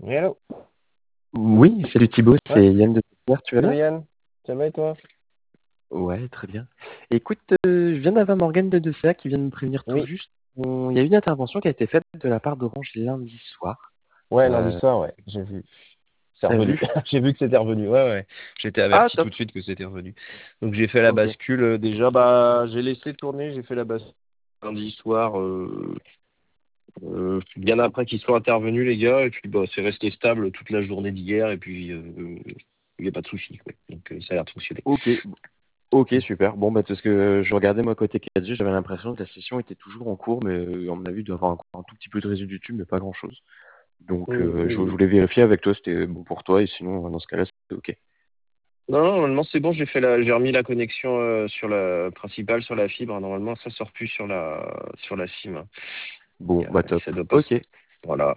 Oui, allô? Oui, salut Thibaut, Ouais, c'est Yann de Pierre, tu vas salut bien? Yann. Ça va et toi? Ouais, très bien. Écoute, je viens d'avoir Morgane de DCA qui vient de me prévenir tout Oui. juste. Il y a eu une intervention qui a été faite de la part d'Orange lundi soir. Ouais, lundi Euh, soir, ouais, j'ai vu. C'est T'as revenu. vu? J'ai vu que c'était revenu. Ouais, ouais. J'étais Ah, averti tout top. de suite que c'était revenu. Donc j'ai fait la Ok, bascule déjà. Bah, j'ai laissé tourner. J'ai fait la bascule lundi soir, bien après qu'ils soient intervenus les gars. Et puis bah, c'est resté stable toute la journée d'hier. Et puis il n'y a pas de souci, quoi. Donc ça a l'air de fonctionner. ok, ok, super. Bon, bah, parce que je regardais moi côté 4G, j'avais l'impression que la session était toujours en cours, mais à mon avis, il doit y avoir encore un tout petit peu de réseau YouTube, mais pas grand-chose. Donc, je Hum. voulais vérifier avec toi, c'était bon pour toi, et sinon, dans ce cas-là, c'était ok. Non, non, normalement c'est bon, j'ai remis la connexion sur la principale sur la fibre. Normalement, ça sort plus sur la SIM, hein. Bon, bah top. Ça doit pas. Ok. Voilà,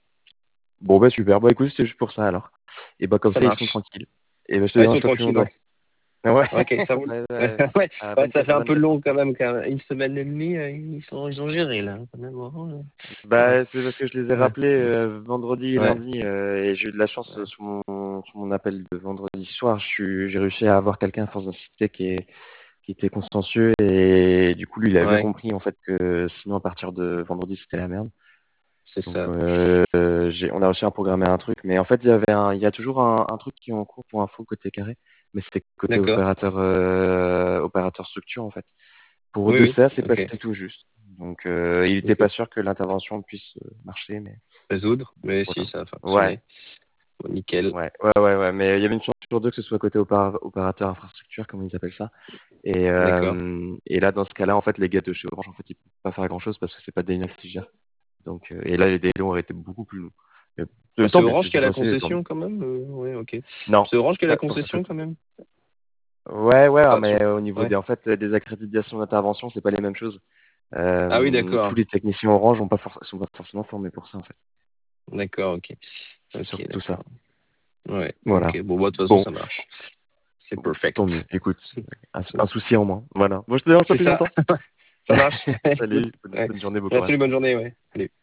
Bon, bah super. Bah écoute, c'était juste pour ça alors. Et bah comme ça ça, ils sont marche. tranquilles. Et bah je te Ouais, ils dérange sont pas plus tranquilles, longtemps. ouais. Ouais, Ok, ça roule. ouais, Ouais, ouais. ouais, ouais, ça 24 fait sur un peu 24 long hein. quand même. Une semaine et demie, ils ont géré là, quand même, hein. Ouais, Bah c'est parce que je les ai ouais, rappelés vendredi et ouais, lundi et j'ai eu de la chance sur mon appel de vendredi soir. J'ai réussi à avoir quelqu'un à force d'insister qui était consciencieux et du coup lui il a bien ouais, compris en fait que sinon à partir de vendredi c'était la merde. c'est Donc ça. on a réussi à programmer un truc, mais en fait il y a toujours un truc qui est en cours pour info côté carré, mais c'est côté D'accord. opérateur structure en fait. Pour Oui, de oui, ça, c'est ok. passé tout juste. Donc il n'était pas Ok. sûr que l'intervention puisse marcher, mais Résoudre, mais si, voilà. ça a Ouais, fonctionné. Bon, nickel. ouais. Mais il y avait une chance sur deux que ce soit côté opérateur infrastructure, comme ils appellent ça. D'accord. Et là, dans ce cas-là, en fait, les gars de chez Orange, en fait, ils peuvent pas faire grand-chose parce que c'est pas Daniel qui gère. Donc, et là, les délais ont été beaucoup plus longs. Mais, Ah, c'est tant mieux, Orange qui c'était a la passé, tant mieux. concession quand même? Ouais, ok. Non, C'est Orange qui a la pas, concession quand même? ouais, Pas sûr. mais au niveau Ouais. des, en fait, des accréditations d'intervention, c'est pas les mêmes choses. Ah oui, Tous d'accord. les techniciens Orange sont pas forcément formés pour ça, en fait. D'accord, ok. C'est Ok, surtout ça. d'accord. Ouais, Voilà. ok. Bon, bah, de toute façon, Bon, ça marche. C'est tant mieux. perfect. Écoute, un souci en moins. Voilà. Moi, je te dérange pas C'est plus ça. longtemps. Ça marche. Good. Salut, Ouais. bonne journée, bon Merci, courage. bonne journée, ouais. Salut.